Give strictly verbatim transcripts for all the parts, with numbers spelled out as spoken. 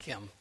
Kim.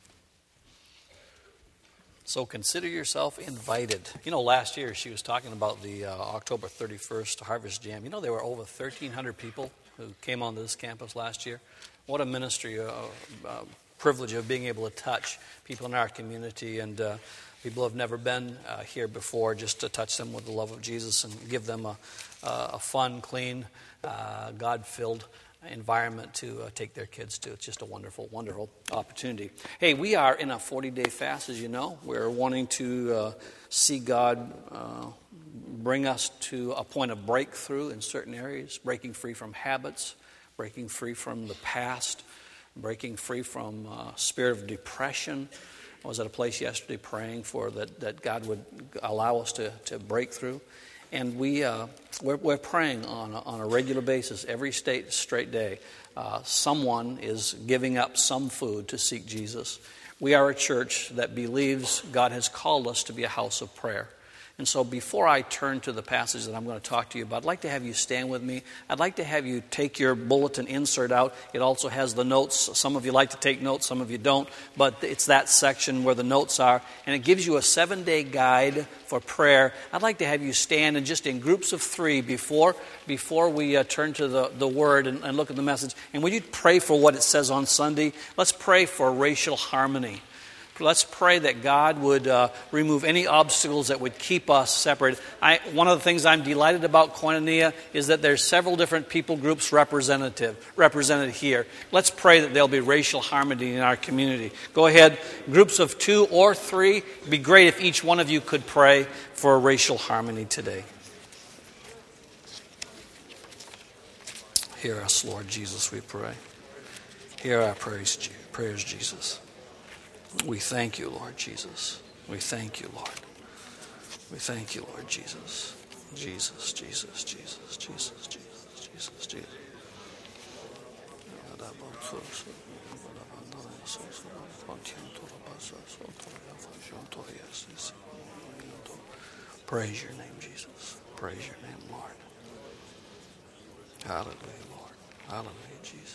So consider yourself invited. You know, last year she was talking about the uh, October thirty-first Harvest Jam. You know, there were over thirteen hundred people who came onto this campus last year. What a ministry, a, a privilege of being able to touch people in our community and uh, people who have never been uh, here before, just to touch them with the love of Jesus and give them a, a fun, clean, uh, God-filled environment to uh, take their kids to. It's just a wonderful, wonderful opportunity. Hey, we are in a forty-day fast, as you know. We're wanting to uh, see God uh, bring us to a point of breakthrough in certain areas, breaking free from habits, breaking free from the past, breaking free from uh, spirit of depression. I was at a place yesterday praying for that, that God would allow us to, to break through. And we, uh, we're, we're praying on a, on a regular basis, every state, straight day. Uh, someone is giving up some food to seek Jesus. We are a church that believes God has called us to be a house of prayer. And so before I turn to the passage that I'm going to talk to you about, I'd like to have you stand with me. I'd like to have you take your bulletin insert out. It also has the notes. Some of you like to take notes, some of you don't. But it's that section where the notes are. And it gives you a seven-day guide for prayer. I'd like to have you stand and just in groups of three before before we uh, turn to the, the Word and, and look at the message. And would you pray for what it says on Sunday? Let's pray for racial harmony. Let's pray that God would uh, remove any obstacles that would keep us separated. I, one of the things I'm delighted about Koinonia is that there's several different people groups representative represented here. Let's pray that there'll be racial harmony in our community. Go ahead, groups of two or three. It'd be great if each one of you could pray for racial harmony today. Hear us, Lord Jesus, we pray. Hear our prayers, prayers, Jesus. We thank you, Lord Jesus. We thank you, Lord. We thank you, Lord Jesus. Jesus, Jesus, Jesus, Jesus, Jesus, Jesus, Jesus. Praise your name, Jesus. Praise your name, Lord. Hallelujah, Lord. Hallelujah, Jesus.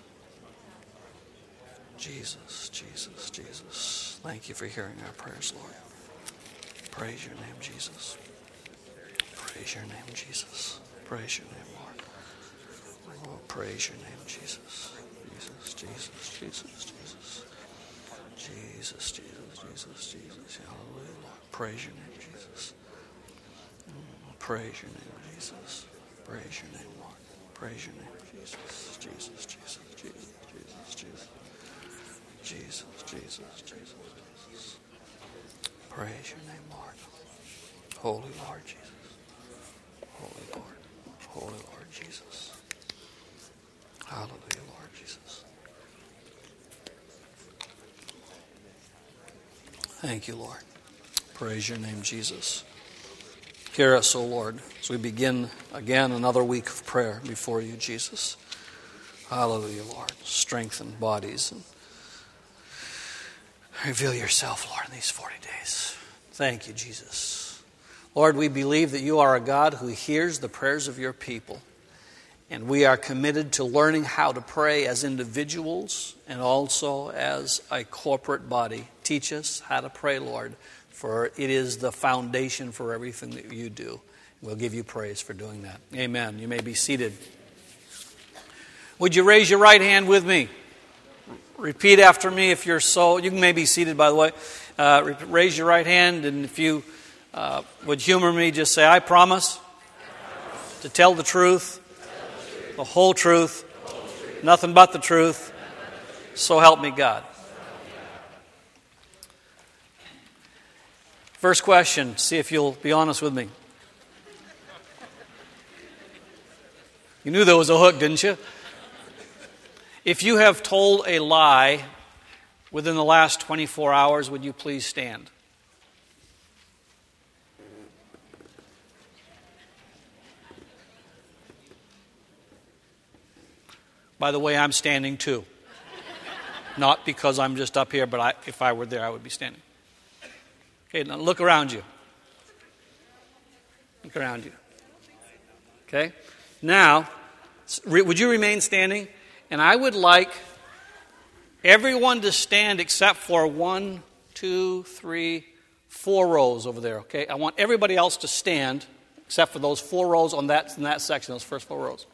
Jesus, Jesus, Jesus. Thank you for hearing our prayers, Lord. Praise your name, Jesus. Praise your name, Jesus. Praise your name, Lord. Oh, praise your name, Jesus. Jesus, Jesus, Jesus, Jesus. Jesus, Jesus, Jesus, Jesus. Hallelujah, Lord. Praise your name, Jesus. Praise your name, Jesus. Praise your name, Lord. Praise your name, Jesus. Jesus, Jesus, Jesus, Jesus, Jesus. Jesus, Jesus, Jesus, Jesus. Praise your name, Lord. Holy Lord Jesus. Holy Lord. Holy Lord Jesus. Hallelujah, Lord Jesus. Thank you, Lord. Praise your name, Jesus. Hear us, O Lord, as we begin again another week of prayer before you, Jesus. Hallelujah, Lord. Strengthen bodies and reveal yourself, Lord, in these forty days. Thank you, Jesus. Lord, we believe that you are a God who hears the prayers of your people. And we are committed to learning how to pray as individuals and also as a corporate body. Teach us how to pray, Lord, for it is the foundation for everything that you do. We'll give you praise for doing that. Amen. You may be seated. Would you raise your right hand with me? Repeat after me if you're so. You may be seated, by the way. Uh, raise your right hand, and if you uh, would humor me, just say, I promise, I promise to tell the truth, tell the, truth the whole truth, the whole truth nothing but the truth, but the so help me God. First question, see if you'll be honest with me. You knew there was a hook, didn't you? If you have told a lie within the last twenty-four hours, would you please stand? By the way, I'm standing too. Not because I'm just up here, but I, if I were there, I would be standing. Okay, now look around you. Look around you. Okay? Now, would you remain standing? And I would like Everyone to stand except for one, two, three, four rows over there, okay? I want everybody else to stand except for those four rows on that, in that section, those first four rows.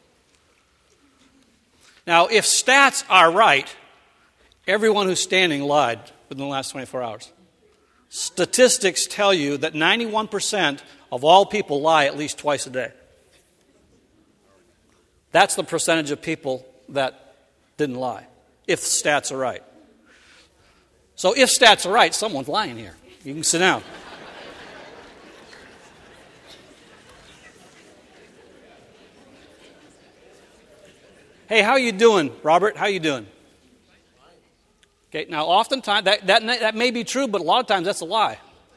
Now, if stats are right, everyone who's standing lied within the last twenty-four hours. Statistics tell you that ninety-one percent of all people lie at least twice a day. That's the percentage of people that didn't lie, if stats are right. So if stats are right, someone's lying here. You can sit down. Hey, how you doing, Robert? How you doing? Okay, now oftentimes, that, that, that may be true, but a lot of times that's a lie.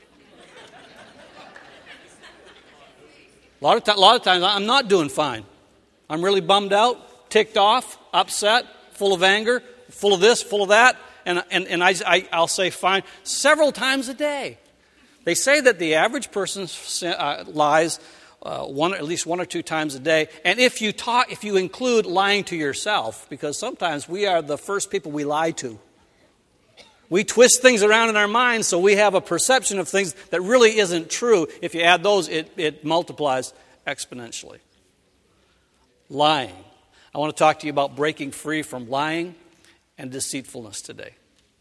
A lot of, t- a lot of times I'm not doing fine. I'm really bummed out, ticked off, upset, full of anger, full of this, full of that, and, and, and I, I, I'll say fine several times a day. They say that the average person uh, lies uh, one, at least one or two times a day, and if you talk, if you include lying to yourself, because sometimes we are the first people we lie to. We twist things around in our minds so we have a perception of things that really isn't true. If you add those, it, it multiplies exponentially. Lying. I want to talk to you about breaking free from lying and deceitfulness today.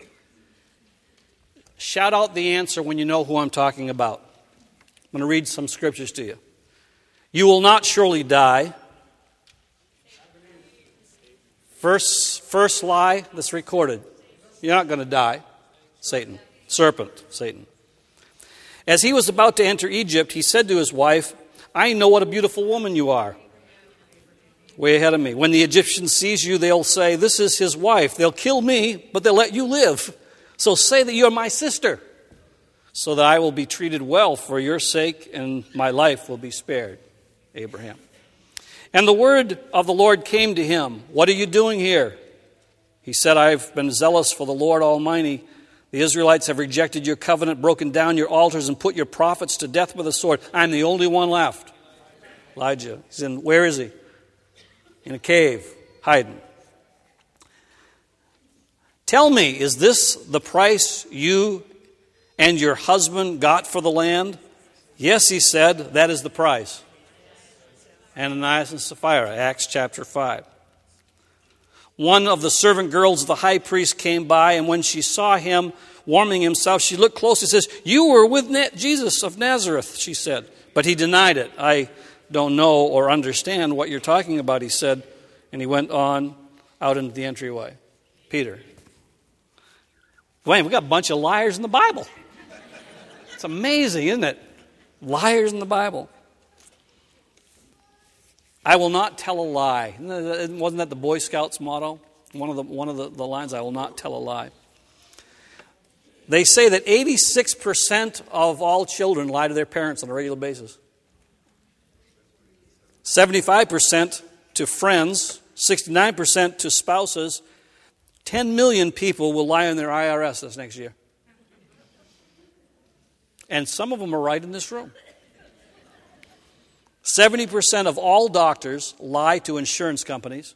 Shout out the answer when you know who I'm talking about. I'm going to read some scriptures to you. You will not surely die. First, first lie that's recorded. You're not going to die. Satan. Serpent. Satan. As he was about to enter Egypt, he said to his wife, I know what a beautiful woman you are. Way ahead of me. When the Egyptians seize you, they'll say, this is his wife. They'll kill me, but they'll let you live. So say that you're my sister, so that I will be treated well for your sake, and my life will be spared. Abraham. And the word of the Lord came to him. What are you doing here? He said, I've been zealous for the Lord Almighty. The Israelites have rejected your covenant, broken down your altars, and put your prophets to death with a sword. I'm the only one left. Elijah. He's in, where is he? In a cave, hiding. Tell me, is this the price you and your husband got for the land? Yes, he said, that is the price. Ananias and Sapphira, Acts chapter five. One of the servant girls of the high priest came by, and when she saw him warming himself, she looked closely and says, you were with Jesus of Nazareth, she said. But he denied it. I don't know or understand what you're talking about, he said. And he went on out into the entryway. Peter. Wayne, we got a bunch of liars in the Bible. It's amazing, isn't it? Liars in the Bible. I will not tell a lie. Wasn't that the Boy Scouts motto? One of the one of the, the lines, I will not tell a lie. They say that eighty-six percent of all children lie to their parents on a regular basis. seventy-five percent to friends, sixty-nine percent to spouses. ten million people will lie on their I R S this next year. And some of them are right in this room. seventy percent of all doctors lie to insurance companies.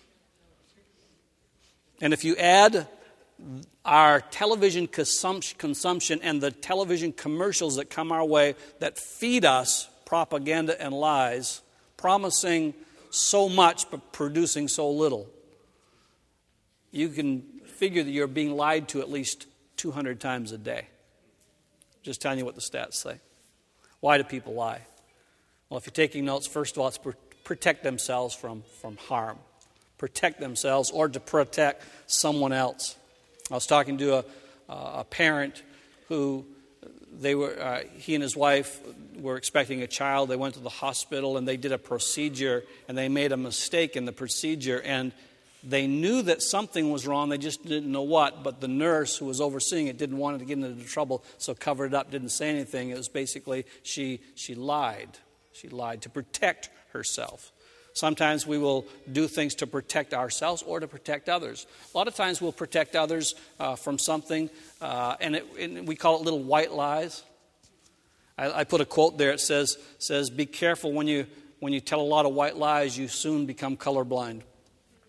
And if you add our television consumption and the television commercials that come our way that feed us propaganda and lies, promising so much but producing so little, you can figure that you're being lied to at least two hundred times a day. Just telling you what the stats say. Why do people lie? Well, if you're taking notes, first of all, it's to protect themselves from, from harm. Protect themselves or to protect someone else. I was talking to a, a parent who they were, uh, he and his wife were expecting a child. They went to the hospital and they did a procedure and they made a mistake in the procedure and they knew that something was wrong. They just didn't know what. But the nurse who was overseeing it didn't want to get into trouble, so covered it up, didn't say anything. It was basically she she lied. She lied to protect herself. Sometimes we will do things to protect ourselves or to protect others. A lot of times we'll protect others uh, from something, uh, and, it, and we call it little white lies. I, I put a quote there. It says, says, be careful when you when you tell a lot of white lies, you soon become colorblind.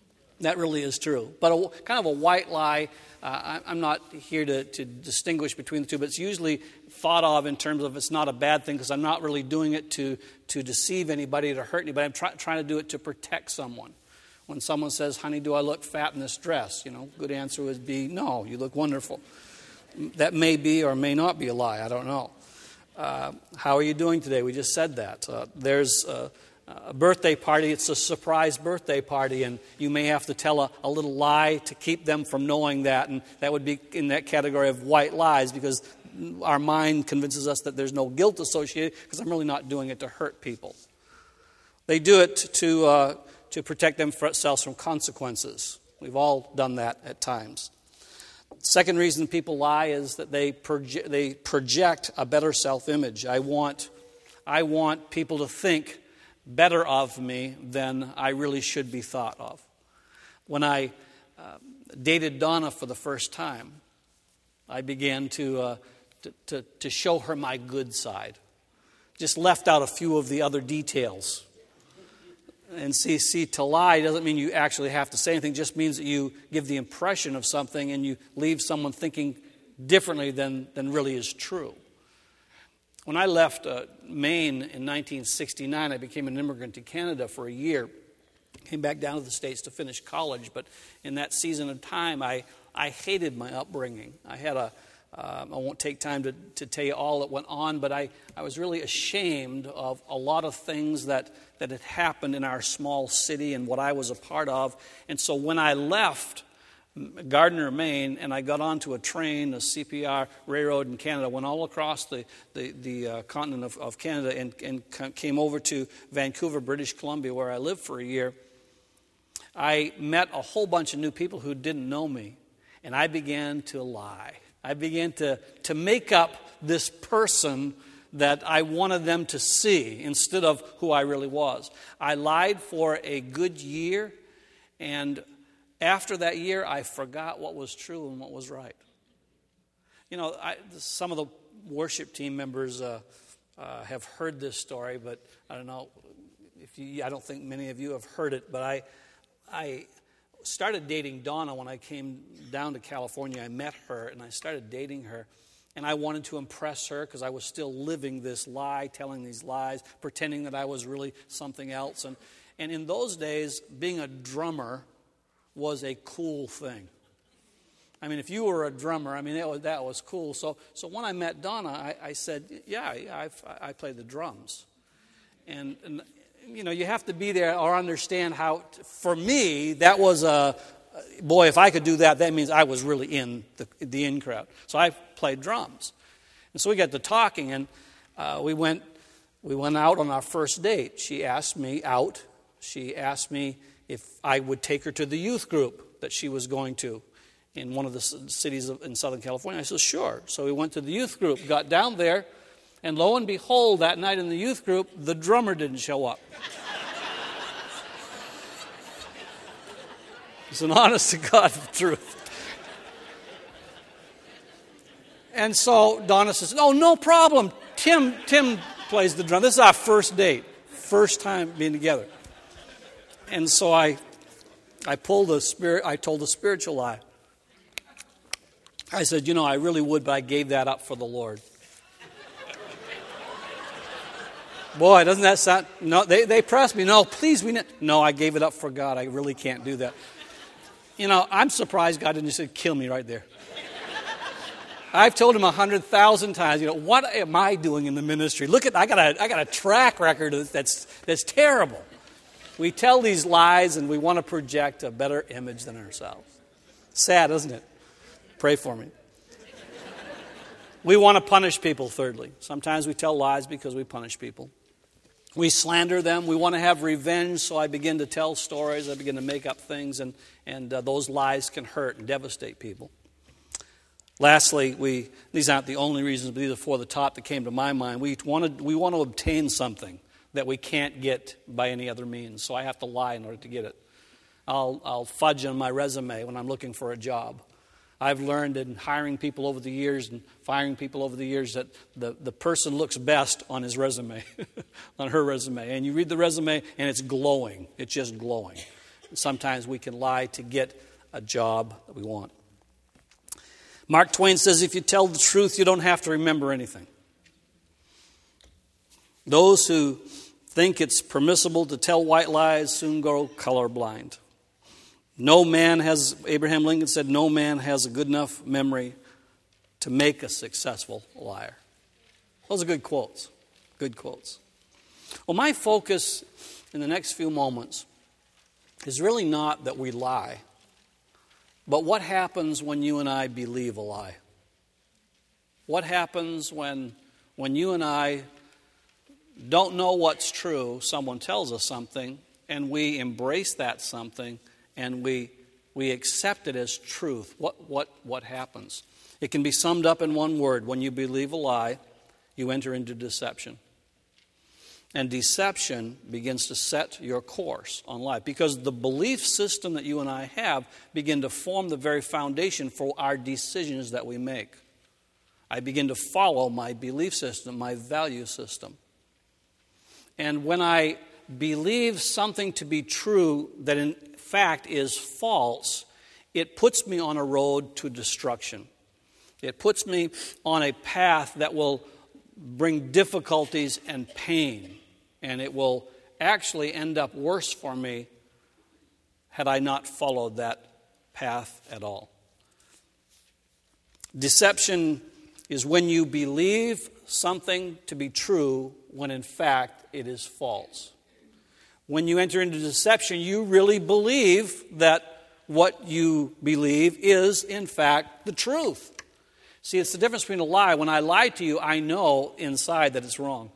That really is true. But a, kind of a white lie, uh, I'm not here to, to distinguish between the two, but it's usually thought of in terms of it's not a bad thing because I'm not really doing it to, to deceive anybody, to hurt anybody. I'm try, trying to do it to protect someone. When someone says, honey, do I look fat in this dress? You know, good answer would be, no, you look wonderful. That may be or may not be a lie. I don't know. Uh, how are you doing today? We just said that. Uh, there's uh, a birthday party. It's a surprise birthday party, and you may have to tell a, a little lie to keep them from knowing that, and that would be in that category of white lies because our mind convinces us that there's no guilt associated because I'm really not doing it to hurt people. They do it to uh, to protect themselves from consequences. We've all done that at times. Second reason people lie is that they proje- they project a better self-image. I want I want people to think better of me than I really should be thought of. When I uh, dated Donna for the first time, I began to, uh, to, to to show her my good side. Just left out a few of the other details. And see, see, to lie doesn't mean you actually have to say anything. It just means that you give the impression of something and you leave someone thinking differently than, than really is true. When I left uh, Maine in nineteen sixty-nine, I became an immigrant to Canada for a year. Came back down to the States to finish college. But in that season of time, I, I hated my upbringing. I had a Uh, I won't take time to, to tell you all that went on, but I, I was really ashamed of a lot of things that, that had happened in our small city and what I was a part of. And so when I left Gardiner, Maine, and I got onto a train, the C P R railroad in Canada, went all across the, the, the uh, continent of, of Canada and, and came over to Vancouver, British Columbia, where I lived for a year, I met a whole bunch of new people who didn't know me, and I began to lie. I began to, to make up this person that I wanted them to see instead of who I really was. I lied for a good year, and after that year, I forgot what was true and what was right. You know, I, some of the worship team members uh, uh, have heard this story, but I don't know if you, I don't think many of you have heard it, but I, I started dating Donna when I came down to California. I met her, and I started dating her. And I wanted to impress her because I was still living this lie, telling these lies, pretending that I was really something else. And, and in those days, being a drummer was a cool thing. I mean, if you were a drummer, I mean, that was, that was cool. So so when I met Donna, I, I said, yeah, yeah I, I play the drums. And, and you know, you have to be there or understand how, for me, that was a, boy, if I could do that, that means I was really in the, the in crowd. So I played drums. And so we got to talking, and uh, we went we went out on our first date. She asked me out. She asked me if I would take her to the youth group that she was going to in one of the cities in Southern California. I said, sure. So we went to the youth group, got down there, and lo and behold, that night in the youth group, the drummer didn't show up. It's an honest-to-God truth. And so Donna says, oh, no problem. Tim Tim plays the drum. This is our first date, first time being together. And so I I pulled a spirit. I told a spiritual lie. I said, you know, I really would, but I gave that up for the Lord. Boy, doesn't that sound... No, they, they pressed me. No, please, we... Ne-. No, I gave it up for God. I really can't do that. You know, I'm surprised God didn't just say, kill me right there. I've told him a hundred thousand times, you know, what am I doing in the ministry? Look at, I got a, I got a track record that's, that's terrible. We tell these lies and we want to project a better image than ourselves. Sad, isn't it? Pray for me. We want to punish people, thirdly. Sometimes we tell lies because we punish people. We slander them. We want to have revenge, so I begin to tell stories. I begin to make up things, and, and uh, those lies can hurt and devastate people. Lastly, we these aren't the only reasons, but these are four of the top that came to my mind. We want to, we want to obtain something that we can't get by any other means, so I have to lie in order to get it. I'll, I'll fudge on my resume when I'm looking for a job. I've learned in hiring people over the years and firing people over the years that the, the person looks best on his resume, on her resume. And you read the resume and it's glowing. It's just glowing. Sometimes we can lie to get a job that we want. Mark Twain says, if you tell the truth, you don't have to remember anything. Those who think it's permissible to tell white lies soon go colorblind. No man has, Abraham Lincoln said, no man has a good enough memory to make a successful liar. Those are good quotes. Good quotes. Well, my focus in the next few moments is really not that we lie, but what happens when you and I believe a lie? What happens when, when you and I don't know what's true, someone tells us something, and we embrace that something, and we we accept it as truth? What what what happens? It can be summed up in one word. When you believe a lie, you enter into deception. And deception begins to set your course on life, because the belief system that you and I have begin to form the very foundation for our decisions that we make. I begin to follow my belief system, my value system. And when I believe something to be true that in fact is false, it puts me on a road to destruction. It puts me on a path that will bring difficulties and pain. And it will actually end up worse for me had I not followed that path at all. Deception is when you believe something to be true when in fact it is false. When you enter into deception, you really believe that what you believe is in fact the truth. See, it's the difference between a lie. When I lie to you, I know inside that it's wrong.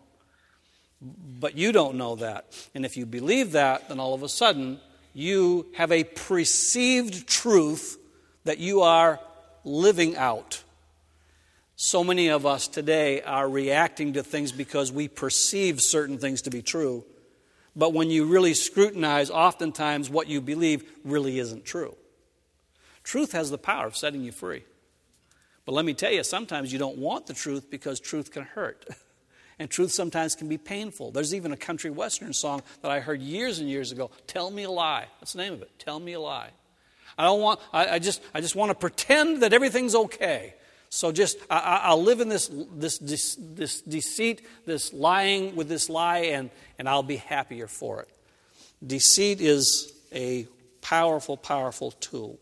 But you don't know that. And if you believe that, then all of a sudden you have a perceived truth that you are living out. So many of us today are reacting to things because we perceive certain things to be true. But when you really scrutinize, oftentimes what you believe really isn't true. Truth has the power of setting you free. But let me tell you, sometimes you don't want the truth because truth can hurt. And truth sometimes can be painful. There's even a country western song that I heard years and years ago. Tell me a lie. That's the name of it. Tell me a lie. I don't want. I, I just. I just want to pretend that everything's okay. So just. I, I'll live in this, this this this deceit, this lying with this lie, and and I'll be happier for it. Deceit is a powerful, powerful tool.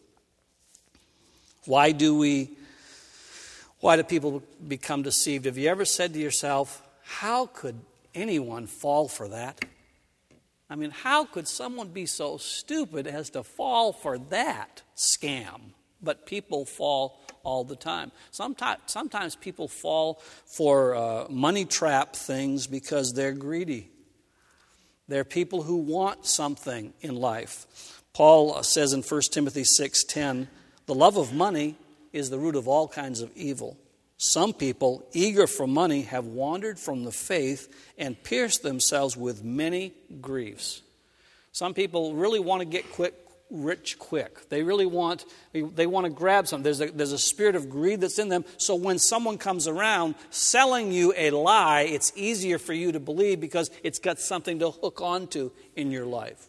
Why do we? Why do people become deceived? Have you ever said to yourself, how could anyone fall for that? I mean, how could someone be so stupid as to fall for that scam? But people fall all the time. Sometimes, sometimes people fall for uh, money trap things because they're greedy. They're people who want something in life. Paul says in First Timothy six ten, the love of money is the root of all kinds of evil. Some people, eager for money, have wandered from the faith and pierced themselves with many griefs. Some people really want to get quick, rich quick. They really want, they want to grab something. There's a, there's a spirit of greed that's in them. So when someone comes around selling you a lie, it's easier for you to believe because it's got something to hook onto in your life.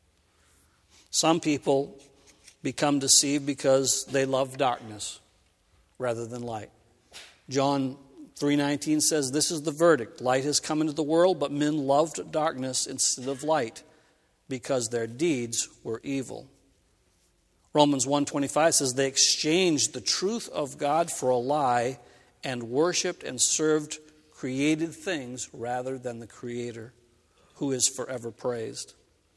Some people become deceived because they love darkness rather than light. John three nineteen says, this is the verdict. Light has come into the world, but men loved darkness instead of light because their deeds were evil. Romans one twenty-five says, they exchanged the truth of God for a lie and worshipped and served created things rather than the Creator, who is forever praised.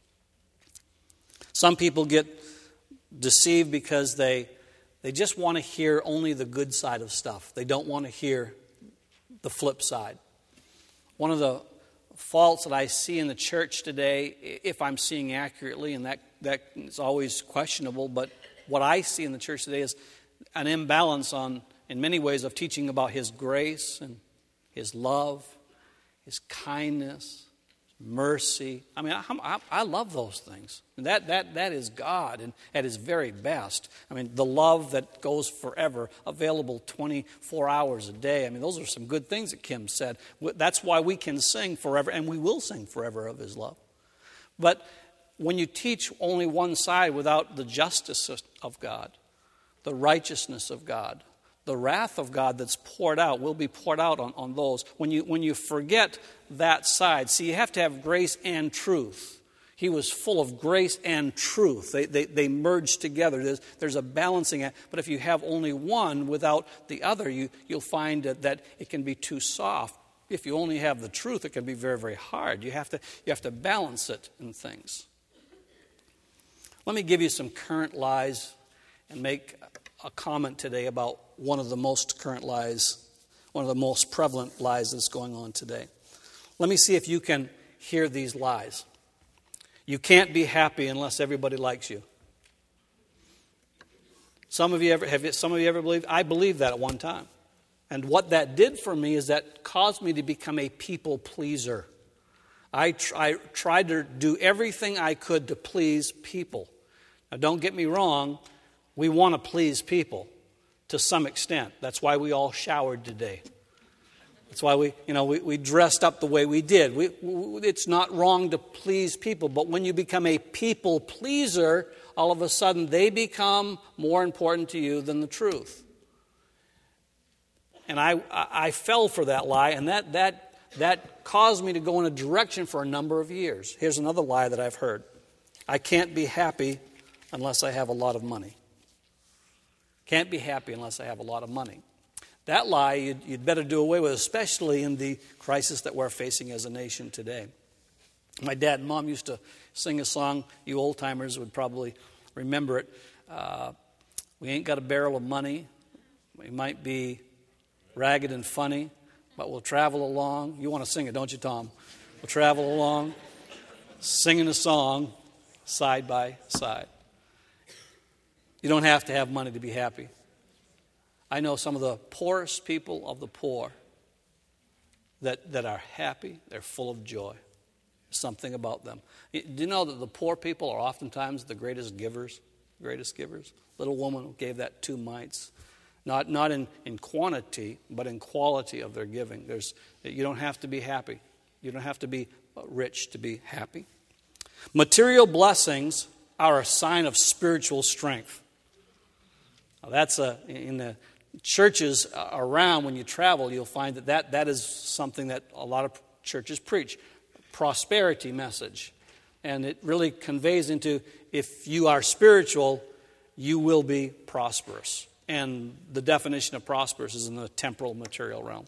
Some people get deceived because they They just want to hear only the good side of stuff. They don't want to hear the flip side. One of the faults that I see in the church today, if I'm seeing accurately, and that, that is always questionable, but what I see in the church today is an imbalance on, in many ways, of teaching about His grace and His love, His kindness, mercy. I mean, I, I, I love those things. And that that that is God and at His very best. I mean, the love that goes forever, available twenty-four hours a day. I mean, those are some good things that Kim said. That's why we can sing forever, and we will sing forever of His love. But when you teach only one side without the justice of God, the righteousness of God, the wrath of God that's poured out will be poured out on, on those. When you, when you forget that side, see, you have to have grace and truth. He was full of grace and truth. They, they, they merge together. There's, there's a balancing act. But if you have only one without the other, you, you'll find that, that it can be too soft. If you only have the truth, it can be very, very hard. You have to, you have to balance it in things. Let me give you some current lies and make a comment today about one of the most current lies, one of the most prevalent lies that's going on today. Let me see if you can hear these lies. You can't be happy unless everybody likes you. Some of you ever have some of you ever believed? I believed that at one time. And what that did for me is that caused me to become a people pleaser. I, tr- I tried to do everything I could to please people. Now, don't get me wrong, we want to please people to some extent. That's why we all showered today. That's why we, you know, we, we dressed up the way we did. We, we, it's not wrong to please people, but when you become a people pleaser, all of a sudden they become more important to you than the truth. And I, I, I fell for that lie, and that that that caused me to go in a direction for a number of years. Here's another lie that I've heard. I can't be happy unless I have a lot of money. Can't be happy unless I have a lot of money. That lie you'd, you'd better do away with, especially in the crisis that we're facing as a nation today. My dad and mom used to sing a song. You old-timers would probably remember it. Uh, we ain't got a barrel of money. We might be ragged and funny, but we'll travel along. You want to sing it, don't you, Tom? We'll travel along, singing a song side by side. You don't have to have money to be happy. I know some of the poorest people of the poor that, that are happy. They're full of joy. Something about them. Do you know that the poor people are oftentimes the greatest givers? Greatest givers. Little woman who gave that two mites. Not not in, in quantity, but in quality of their giving. There's you don't have to be happy. You don't have to be rich to be happy. Material blessings are a sign of spiritual strength. Now that's a in the churches around, when you travel, you'll find that, that that is something that a lot of churches preach. Prosperity message. And it really conveys into, if you are spiritual, you will be prosperous. And the definition of prosperous is in the temporal material realm.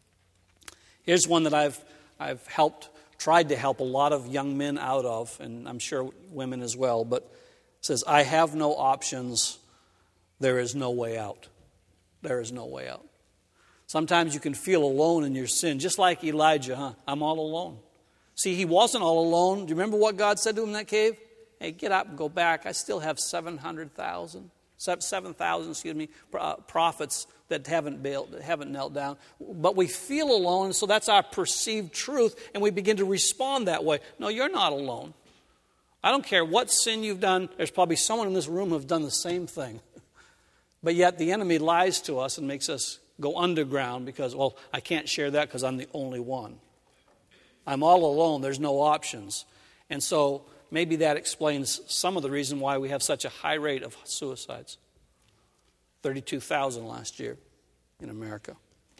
Here's one that I've I've helped, tried to help a lot of young men out of, and I'm sure women as well, but it says, I have no options, there is no way out. There is no way out. Sometimes you can feel alone in your sin, just like Elijah, huh? I'm all alone. See, he wasn't all alone. Do you remember what God said to him in that cave? Hey, get up and go back. I still have seven hundred thousand, seven thousand, excuse me, prophets that haven't bailed, that haven't knelt down. But we feel alone, so that's our perceived truth, and we begin to respond that way. No, you're not alone. I don't care what sin you've done. There's probably someone in this room who've done the same thing. But yet the enemy lies to us and makes us go underground because, well, I can't share that because I'm the only one. I'm all alone. There's no options. And so maybe that explains some of the reason why we have such a high rate of suicides. thirty-two thousand last year in America.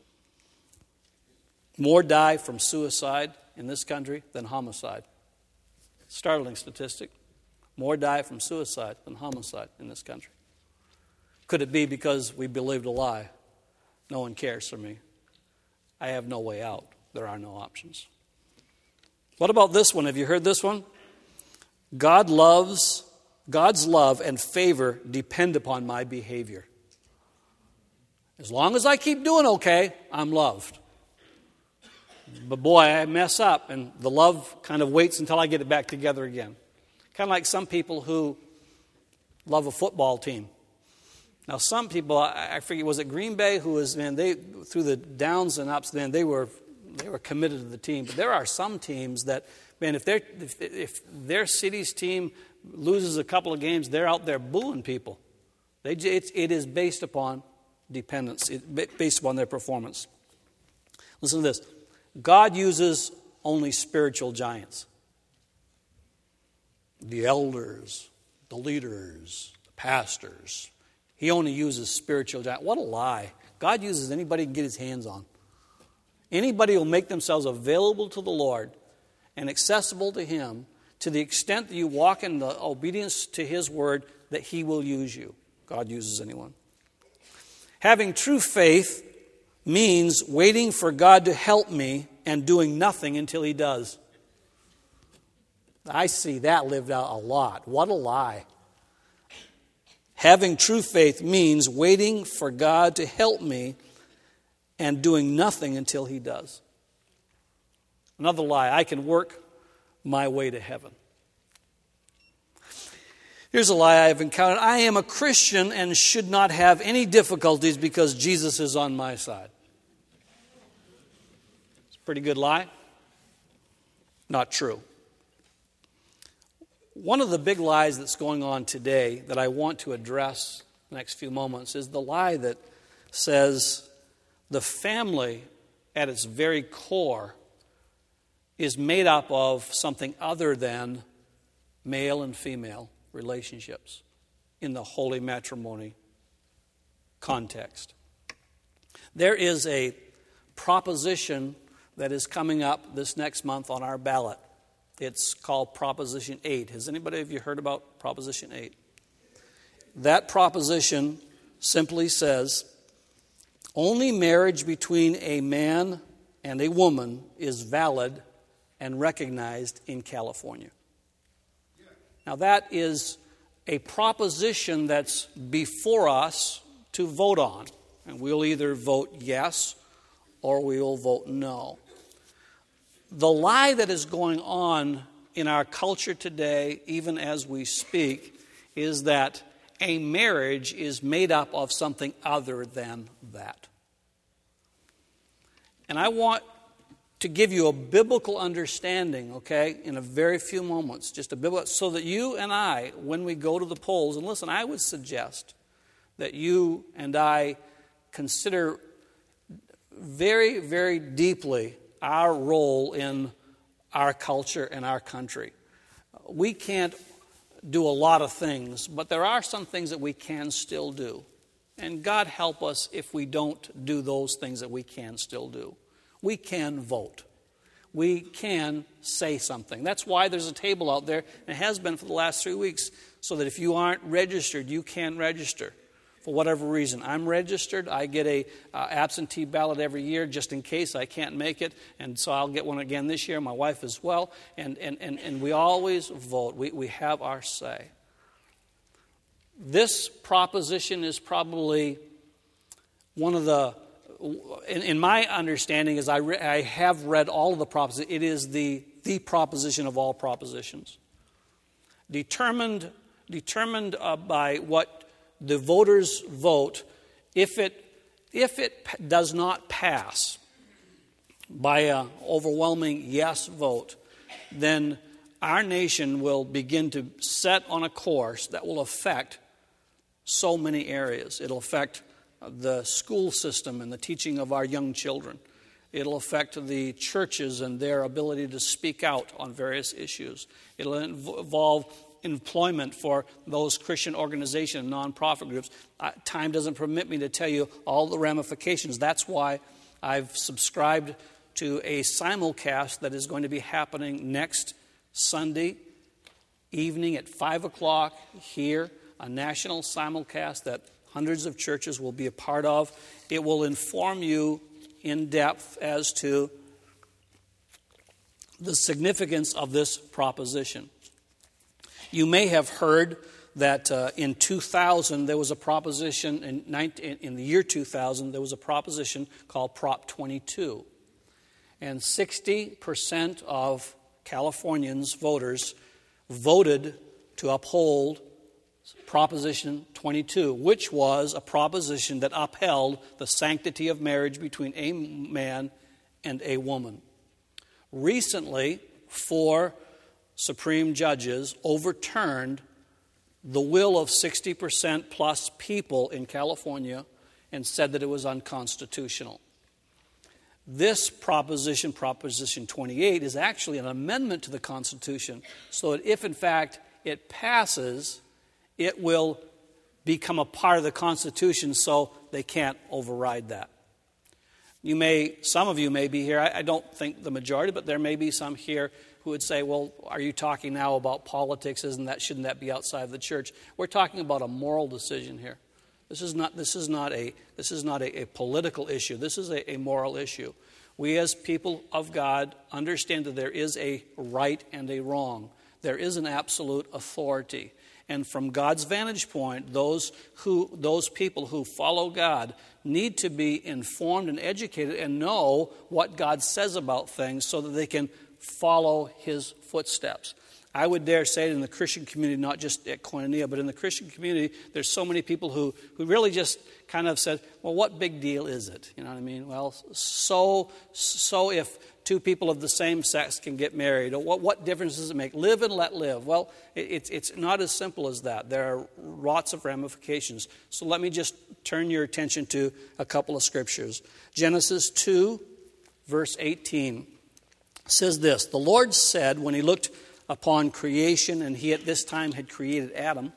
More die from suicide in this country than homicide. Startling statistic. More die from suicide than homicide in this country. Could it be because we believed a lie? No one cares for me. I have no way out. There are no options. What about this one? Have you heard this one? God loves, God's love and favor depend upon my behavior. As long as I keep doing okay, I'm loved. But boy, I mess up, and the love kind of waits until I get it back together again. Kind of like some people who love a football team. Now, some people, I forget, was it Green Bay who was, man, they, through the downs and ups, then they were they were committed to the team. But there are some teams that, man, if, they're, if, if their city's team loses a couple of games, they're out there booing people. They, it's, it is based upon dependence, it, based upon their performance. Listen to this. God uses only spiritual giants. the elders, the leaders, the pastors. He only uses spiritual giants. What a lie. God uses anybody he can get his hands on. Anybody who will make themselves available to the Lord and accessible to him to the extent that you walk in the obedience to his word, that he will use you. God uses anyone. Having true faith means waiting for God to help me and doing nothing until he does. I see that lived out a lot. What a lie. Having true faith means waiting for God to help me and doing nothing until he does. Another lie. I can work my way to heaven. Here's a lie I've encountered. I am a Christian and should not have any difficulties because Jesus is on my side. It's a pretty good lie. Not true. One of the big lies that's going on today that I want to address in the next few moments is the lie that says the family at its very core is made up of something other than male and female relationships in the holy matrimony context. There is a proposition that is coming up this next month on our ballot. It's called Proposition eight. Has anybody of you heard about Proposition eight? That proposition simply says, only marriage between a man and a woman is valid and recognized in California. Now that is a proposition that's before us to vote on. And we'll either vote yes or we will vote no. The lie that is going on in our culture today, even as we speak, is that a marriage is made up of something other than that. And I want to give you a biblical understanding, okay, in a very few moments, just a biblical, so that you and I, when we go to the polls, and listen, I would suggest that you and I consider very, very deeply our role in our culture and our country. We can't do a lot of things, but there are some things that we can still do. And God help us if we don't do those things that we can still do. We can vote. We can say something. That's why there's a table out there, and it has been for the last three weeks, so that if you aren't registered, you can register for whatever reason. I'm registered. I get a uh, absentee ballot every year just in case I can't make it, and so I'll get one again this year. My wife as well, and and and, and we always vote. We we have our say. This proposition is probably one of the, in, in my understanding, as I, re, I have read all of the propositions, it is the, the proposition of all propositions. Determined, determined uh, by what the voters vote, if it, if it does not pass by an overwhelming yes vote, then our nation will begin to set on a course that will affect so many areas. It'll affect the school system and the teaching of our young children. It'll affect the churches and their ability to speak out on various issues. It'll involve employment for those Christian organizations and nonprofit groups. Uh, time doesn't permit me to tell you all the ramifications. That's why I've subscribed to a simulcast that is going to be happening next Sunday evening at five o'clock here, a national simulcast that hundreds of churches will be a part of. It will inform you in depth as to the significance of this proposition. You may have heard that uh, in two thousand there was a proposition, in, nineteen, in the year two thousand there was a proposition called Prop twenty-two. And sixty percent of Californians, voters, voted to uphold Proposition twenty-two, which was a proposition that upheld the sanctity of marriage between a man and a woman. Recently, four Supreme judges overturned the will of sixty percent plus people in California and said that it was unconstitutional. This proposition, Proposition twenty-eight, is actually an amendment to the Constitution, so that if in fact it passes, it will become a part of the Constitution, so they can't override that. You may, some of you may be here, I, I don't think the majority, but there may be some here who would say, well, are you talking now about politics? Isn't that, shouldn't that be outside of the church? We're talking about a moral decision here. This is not, this is not a, this is not a, a political issue. This is a, a moral issue. We as people of God understand that there is a right and a wrong. There is an absolute authority. And from God's vantage point, those who those people who follow God need to be informed and educated and know what God says about things so that they can follow his footsteps. I would dare say in the Christian community, not just at Koinonia, but in the Christian community, there's so many people who, who really just kind of said, well, what big deal is it? You know what I mean? Well, so so if two people of the same sex can get married, or what, what difference does it make? Live and let live. Well, it, it's, it's not as simple as that. There are lots of ramifications. So let me just turn your attention to a couple of scriptures. Genesis two, verse eighteen says this, the Lord said when he looked upon creation, and he at this time had created Adam,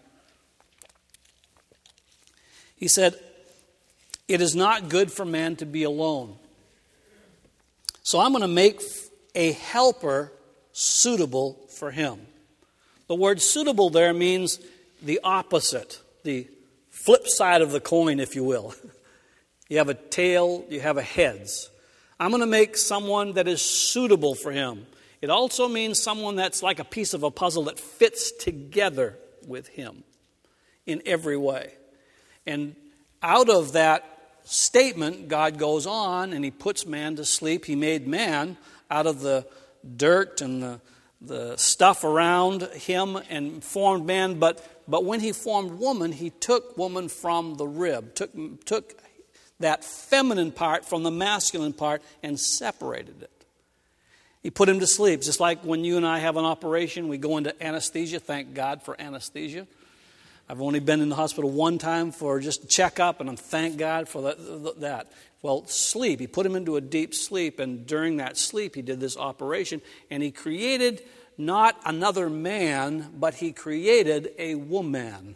he said, it is not good for man to be alone. So I'm going to make a helper suitable for him. The word suitable there means the opposite, the flip side of the coin, if you will. You have a tail, you have a heads. I'm going to make someone that is suitable for him. It also means someone that's like a piece of a puzzle that fits together with him in every way. And out of that statement, God goes on and he puts man to sleep. He made man out of the dirt and the, the stuff around him and formed man. But, but when he formed woman, he took woman from the rib, took, took that feminine part from the masculine part and separated it. He put him to sleep, just like when you and I have an operation, we go into anesthesia. Thank God for anesthesia. I've only been in the hospital one time for just a checkup, and I'm thank God for that, that. Well, sleep. He put him into a deep sleep, and during that sleep, he did this operation, and he created not another man, but he created a woman.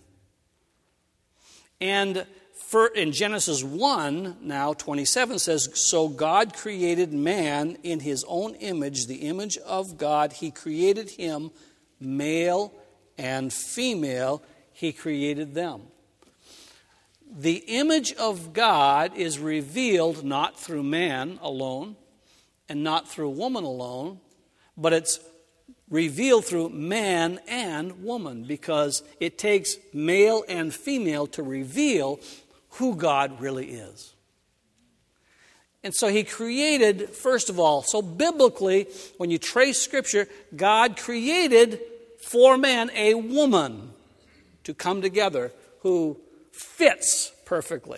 And for, in Genesis one, now twenty-seven says, so God created man in his own image, the image of God. He created him, male and female. He created them. The image of God is revealed not through man alone and not through woman alone, but it's revealed through man and woman, because it takes male and female to reveal who God really is. And so he created, first of all, so biblically, when you trace Scripture, God created for man a woman to come together who fits perfectly.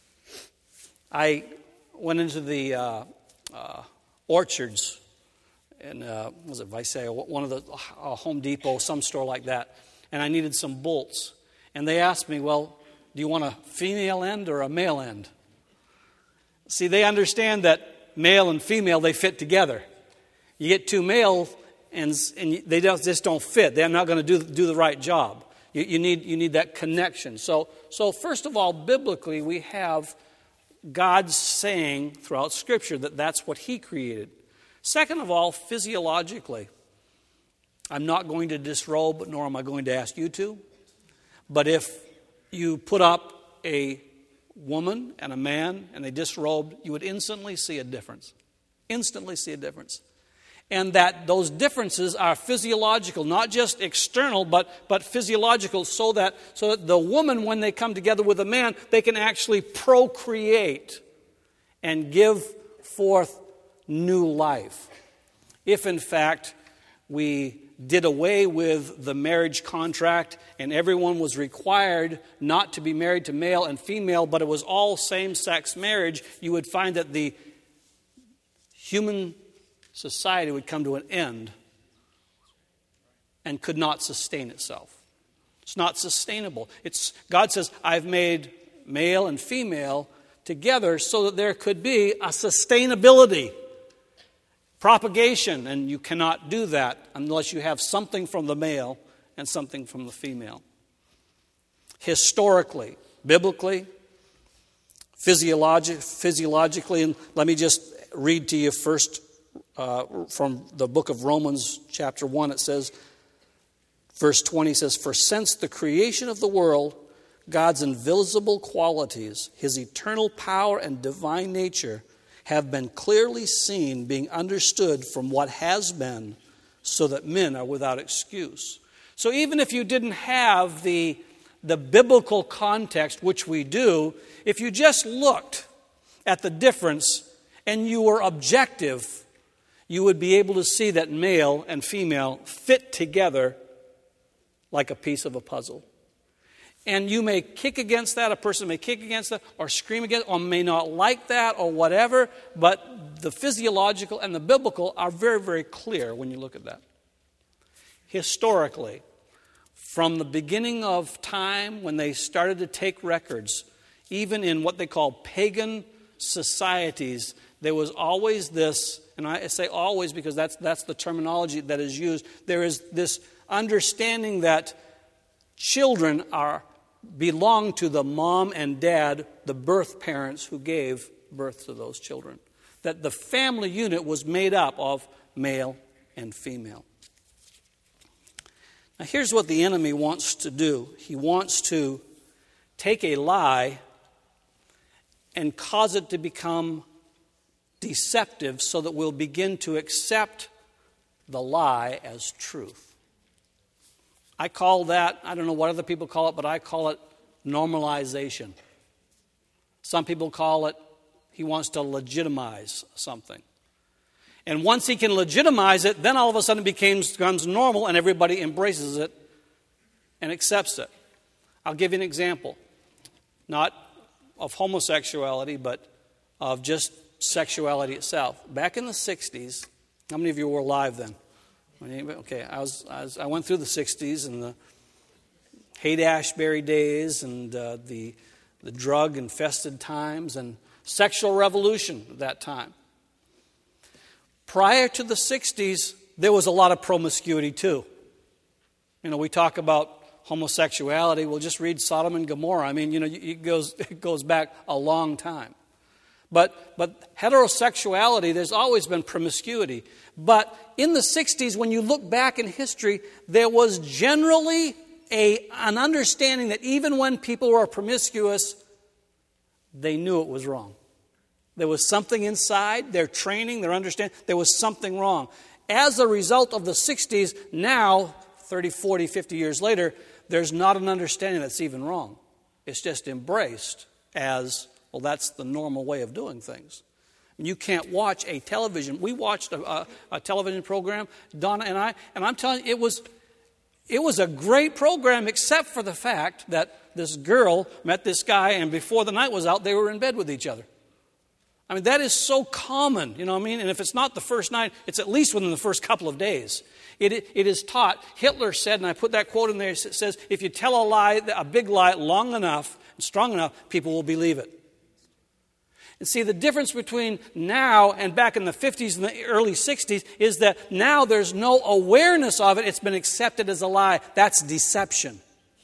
I went into the uh, uh, orchards in, uh, was it Visalia, one of the uh, Home Depot, some store like that, and I needed some bolts. And they asked me, well, do you want a female end or a male end? See, they understand that male and female, they fit together. You get two male ends, and they don't, just don't fit. They're not going to do, do the right job. You, you need you need that connection. So, so first of all, biblically, we have God saying throughout Scripture that that's what he created. Second of all, physiologically, I'm not going to disrobe, nor am I going to ask you to. But if you put up a woman and a man and they disrobed, you would instantly see a difference. Instantly see a difference. And that those differences are physiological, not just external, but, but physiological, so that, so that the woman, when they come together with a man, they can actually procreate and give forth new life. If, in fact, we did away with the marriage contract and everyone was required not to be married to male and female, but it was all same-sex marriage, you would find that the human society would come to an end and could not sustain itself. It's not sustainable. It's God says, I've made male and female together so that there could be a sustainability, propagation, and you cannot do that unless you have something from the male and something from the female. Historically, biblically, physiologi- physiologically, and let me just read to you first uh, from the book of Romans, chapter one. It says, verse twenty says, "For since the creation of the world, God's invisible qualities, his eternal power and divine nature, have been clearly seen, being understood from what has been, so that men are without excuse." So even if you didn't have the, the biblical context, which we do, if you just looked at the difference and you were objective, you would be able to see that male and female fit together like a piece of a puzzle. And you may kick against that, a person may kick against that, or scream against it, or may not like that, or whatever, but the physiological and the biblical are very, very clear when you look at that. Historically, from the beginning of time when they started to take records, even in what they call pagan societies, there was always this, and I say always because that's, that's the terminology that is used, there is this understanding that children are belong to the mom and dad, the birth parents who gave birth to those children. That the family unit was made up of male and female. Now here's what the enemy wants to do. He wants to take a lie and cause it to become deceptive so that we'll begin to accept the lie as truth. I call that, I don't know what other people call it, but I call it normalization. Some people call it, he wants to legitimize something. And once he can legitimize it, then all of a sudden it becomes, becomes normal and everybody embraces it and accepts it. I'll give you an example. Not of homosexuality, but of just sexuality itself. Back in the sixties, how many of you were alive then? Okay, I was, I was I went through the sixties and the Haight-Ashbury days and uh, the the drug-infested times and sexual revolution at that time. Prior to the sixties, there was a lot of promiscuity too. You know, we talk about homosexuality. We'll just read Sodom and Gomorrah. I mean, you know, it goes it goes back a long time. But but heterosexuality, there's always been promiscuity. But in the sixties, when you look back in history, there was generally a, an understanding that even when people were promiscuous, they knew it was wrong. There was something inside, their training, their understanding, there was something wrong. As a result of the sixties, now, thirty, forty, fifty years later, there's not an understanding that's even wrong. It's just embraced as, well, that's the normal way of doing things. You can't watch a television. We watched a, a, a television program, Donna and I, and I'm telling you, it was, it was a great program except for the fact that this girl met this guy, and before the night was out, they were in bed with each other. I mean, that is so common, you know what I mean? And if it's not the first night, it's at least within the first couple of days. It, it is taught. Hitler said, and I put that quote in there, it says, if you tell a lie, a big lie, long enough and strong enough, people will believe it. And see, the difference between now and back in the fifties and the early sixties is that now there's no awareness of it. It's been accepted as a lie. That's deception.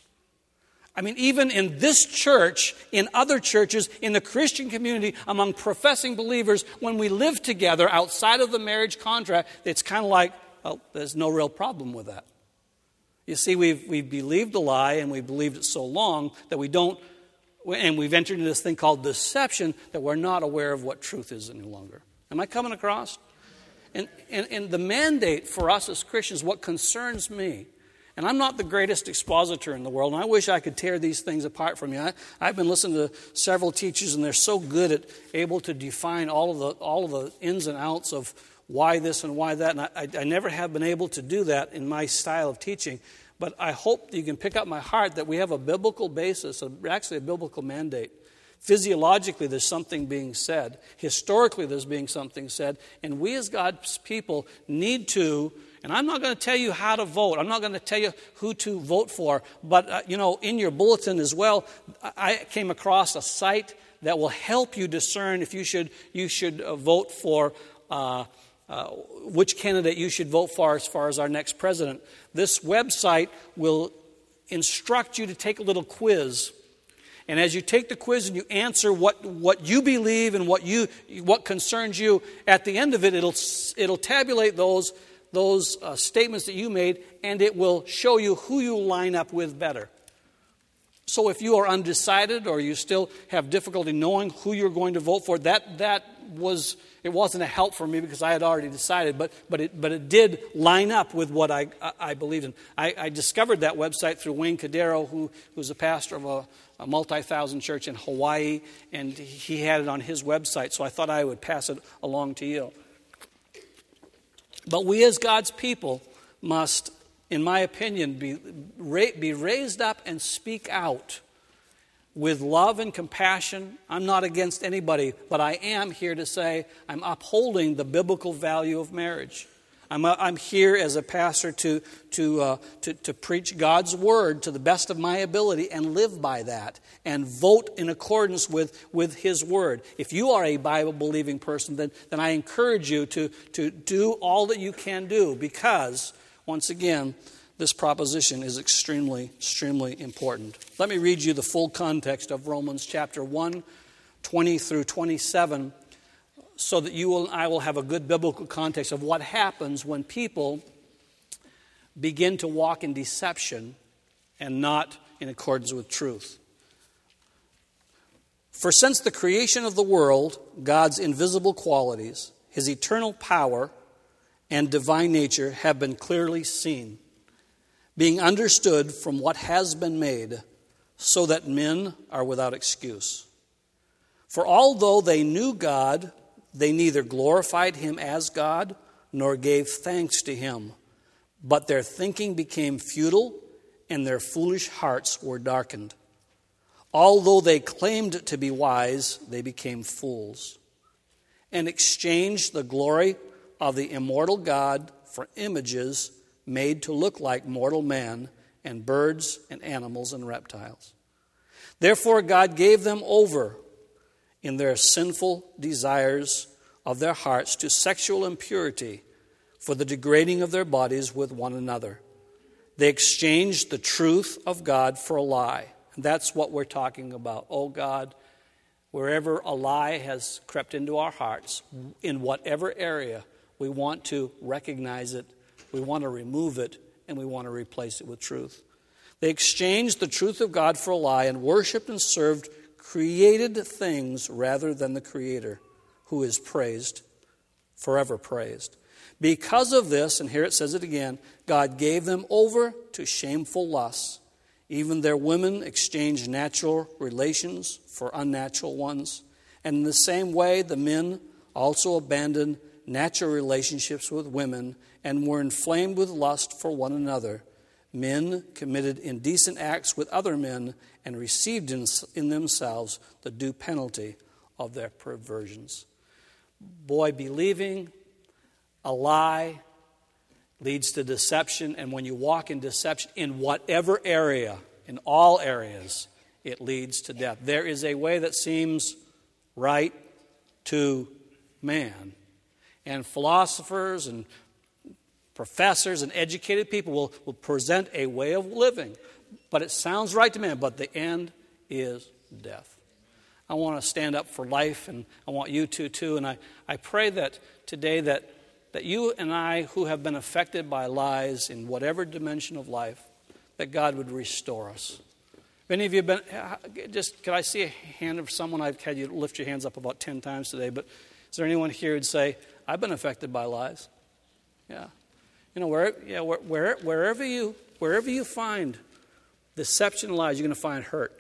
I mean, even in this church, in other churches, in the Christian community, among professing believers, when we live together outside of the marriage contract, it's kind of like, well, there's no real problem with that. You see, we've, we've believed a lie, and we've believed it so long that we don't, and we've entered into this thing called deception that we're not aware of what truth is any longer. Am I coming across? And, and, and the mandate for us as Christians, what concerns me, and I'm not the greatest expositor in the world, and I wish I could tear these things apart from you. I, I've been listening to several teachers, and they're so good at able to define all of the all of the ins and outs of why this and why that, and I, I, I never have been able to do that in my style of teaching. But I hope you can pick up my heart that we have a biblical basis, actually a biblical mandate. Physiologically, there's something being said. Historically, there's being something said. And we as God's people need to, and I'm not going to tell you how to vote. I'm not going to tell you who to vote for. But, uh, you know, in your bulletin as well, I came across a site that will help you discern if you should, you should uh, vote for uh, uh, which candidate you should vote for as far as our next president. This website will instruct you to take a little quiz. And as you take the quiz and you answer what, what you believe and what you what concerns you, at the end of it, it'll it'll tabulate those those uh, statements that you made, and it will show you who you line up with better. So if you are undecided or you still have difficulty knowing who you're going to vote for, that that was it wasn't a help for me because I had already decided, but but it but it did line up with what I I, I believed in. I, I discovered that website through Wayne Cadero, who who's a pastor of a, a multi-thousand church in Hawaii, and he had it on his website. So I thought I would pass it along to you. But we as God's people must, in my opinion, be be raised up and speak out with love and compassion. I'm not against anybody, but I am here to say I'm upholding the biblical value of marriage. I'm, uh, I'm here as a pastor to, to, uh, to, to preach God's word to the best of my ability and live by that and vote in accordance with, with His word. If you are a Bible-believing person, then, then I encourage you to, to do all that you can do because, once again, this proposition is extremely, extremely important. Let me read you the full context of Romans chapter one, twenty through twenty-seven, so that you and I will have a good biblical context of what happens when people begin to walk in deception and not in accordance with truth. For since the creation of the world, God's invisible qualities, His eternal power and divine nature have been clearly seen, being understood from what has been made, so that men are without excuse. For although they knew God, they neither glorified Him as God, nor gave thanks to Him. But their thinking became futile, and their foolish hearts were darkened. Although they claimed to be wise, they became fools, and exchanged the glory of the immortal God for images made to look like mortal man, and birds and animals and reptiles. Therefore God gave them over in their sinful desires of their hearts to sexual impurity for the degrading of their bodies with one another. They exchanged the truth of God for a lie. And that's what we're talking about. Oh God, wherever a lie has crept into our hearts, in whatever area, we want to recognize it, we want to remove it, and we want to replace it with truth. They exchanged the truth of God for a lie and worshiped and served created things rather than the Creator, who is praised, forever praised. Because of this, and here it says it again, God gave them over to shameful lusts. Even their women exchanged natural relations for unnatural ones. And in the same way, the men also abandoned natural relationships with women and were inflamed with lust for one another. Men committed indecent acts with other men and received in, in themselves the due penalty of their perversions. Boy, believing a lie leads to deception, and when you walk in deception in whatever area, in all areas, it leads to death. There is a way that seems right to man. And philosophers and professors and educated people will, will present a way of living. But it sounds right to man, but the end is death. I want to stand up for life, and I want you to too. And I, I pray that today that, that you and I who have been affected by lies in whatever dimension of life, that God would restore us. If any of you have been, just could I see a hand of someone? I've had you lift your hands up about ten times today, but is there anyone here who'd say, I've been affected by lies? Yeah. You know, where, yeah, where, where, wherever you wherever you find deception and lies, you're going to find hurt,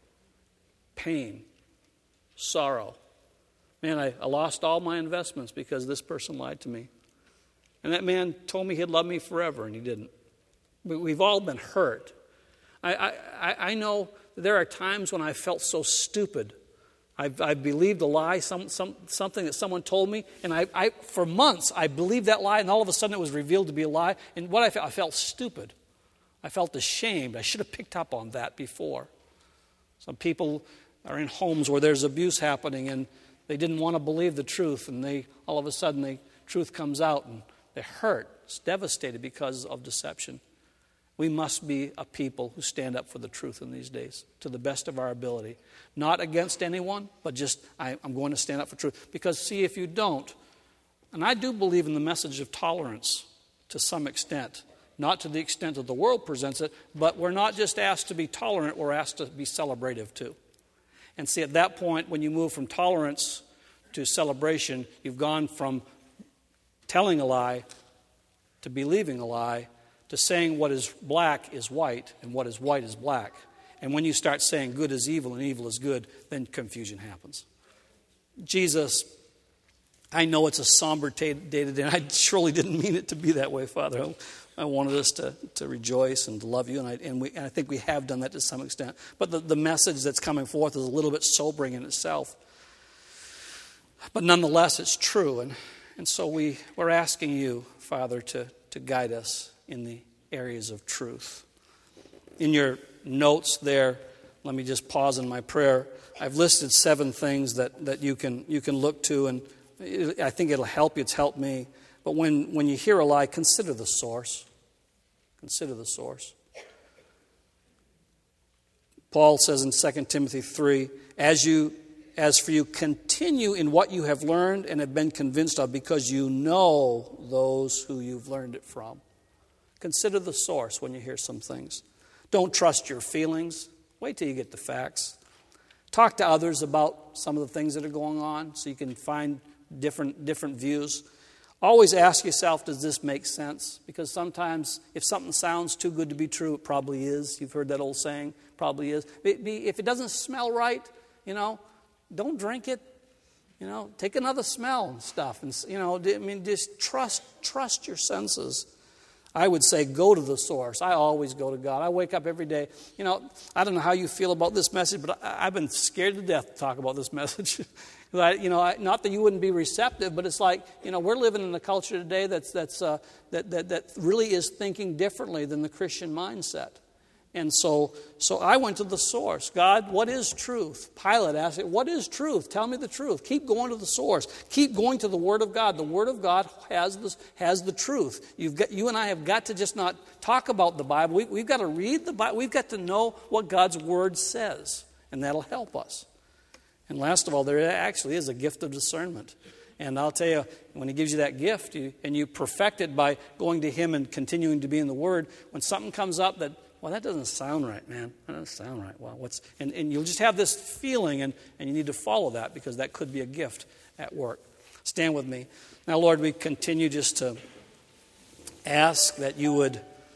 pain, sorrow. Man, I, I lost all my investments because this person lied to me. And that man told me he'd love me forever, and he didn't. We, we've all been hurt. I, I, I know there are times when I felt so stupid. I've, I believed a lie, some, some, something that someone told me, and I, I, for months I believed that lie, and all of a sudden it was revealed to be a lie. And what I felt, I felt stupid. I felt ashamed. I should have picked up on that before. Some people are in homes where there's abuse happening, and they didn't want to believe the truth, and they all of a sudden they truth comes out and they're hurt, it's devastated because of deception. We must be a people who stand up for the truth in these days to the best of our ability. Not against anyone, but just I, I'm going to stand up for truth. Because see, if you don't, and I do believe in the message of tolerance to some extent, not to the extent that the world presents it, but we're not just asked to be tolerant, we're asked to be celebrative too. And see, at that point, when you move from tolerance to celebration, you've gone from telling a lie to believing a lie to saying what is black is white and what is white is black. And when you start saying good is evil and evil is good, then confusion happens. Jesus, I know it's a somber day today, and I surely didn't mean it to be that way, Father. I wanted us to, to rejoice and to love you, and I, and, we, and I think we have done that to some extent. But the, the message that's coming forth is a little bit sobering in itself. But nonetheless, it's true. And, and so we, we're asking you, Father, to, to guide us in the areas of truth. In your notes there, let me just pause in my prayer. I've listed seven things that, that you can you can look to, and it, I think it'll help you. It's helped me. But when, when you hear a lie, consider the source. Consider the source. Paul says in Second Timothy three, as you as for you, continue in what you have learned and have been convinced of, because you know those who you've learned it from. Consider the source when you hear some things. Don't trust your feelings. Wait till you get the facts. Talk to others about some of the things that are going on so you can find different different views. Always ask yourself, does this make sense? Because sometimes if something sounds too good to be true, it probably is. You've heard that old saying, probably is. If it doesn't smell right, you know, don't drink it. You know, take another smell and stuff. And, you know, I mean, just trust trust your senses. I would say go to the source. I always go to God. I wake up every day. You know, I don't know how you feel about this message, but I, I've been scared to death to talk about this message. I, you know, I, not that you wouldn't be receptive, but it's like, you know, we're living in a culture today that's that's uh, that that that really is thinking differently than the Christian mindset. And so, so I went to the source. God, what is truth? Pilate asked, what is truth? Tell me the truth. Keep going to the source. Keep going to the Word of God. The Word of God has this, has the truth. You've got, you and I have got to just not talk about the Bible. We, we've got to read the Bible. We've got to know what God's Word says, and that'll help us. And last of all, there actually is a gift of discernment. And I'll tell you, when He gives you that gift, you, and you perfect it by going to Him and continuing to be in the Word, when something comes up that, well, that doesn't sound right, man. That doesn't sound right. Well, what's and, and you'll just have this feeling, and, and you need to follow that, because that could be a gift at work. Stand with me. Now, Lord, we continue just to ask that you would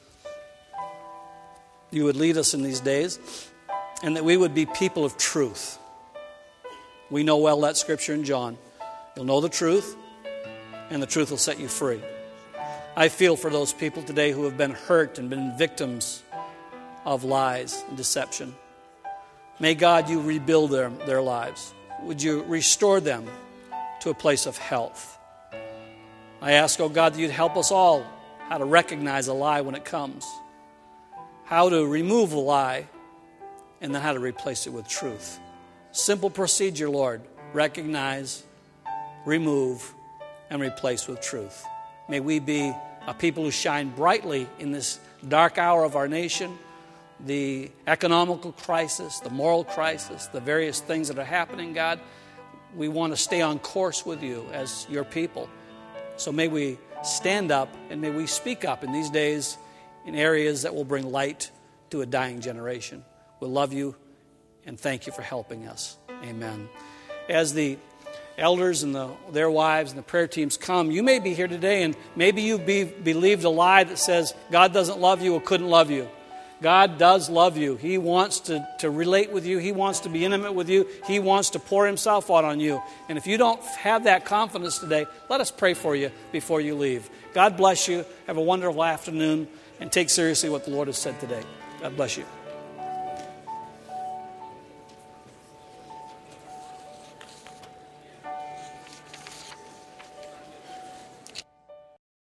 you would lead us in these days, and that we would be people of truth. We know well that scripture in John. You'll know the truth, and the truth will set you free. I feel for those people today who have been hurt and been victims of lies and deception. May God, you rebuild their, their lives. Would you restore them to a place of health? I ask, oh God, that you'd help us all how to recognize a lie when it comes, how to remove a lie, and then how to replace it with truth. Simple procedure, Lord. Recognize, remove, and replace with truth. May we be a people who shine brightly in this dark hour of our nation, the economical crisis, the moral crisis, the various things that are happening, God. We want to stay on course with you as your people. So may we stand up and may we speak up in these days in areas that will bring light to a dying generation. We'll love you and thank you for helping us. Amen. As the elders and the, their wives and the prayer teams come, you may be here today and maybe you've be, believed a lie that says God doesn't love you or couldn't love you. God does love you. He wants to, to relate with you. He wants to be intimate with you. He wants to pour himself out on you. And if you don't have that confidence today, let us pray for you before you leave. God bless you. Have a wonderful afternoon and take seriously what the Lord has said today. God bless you.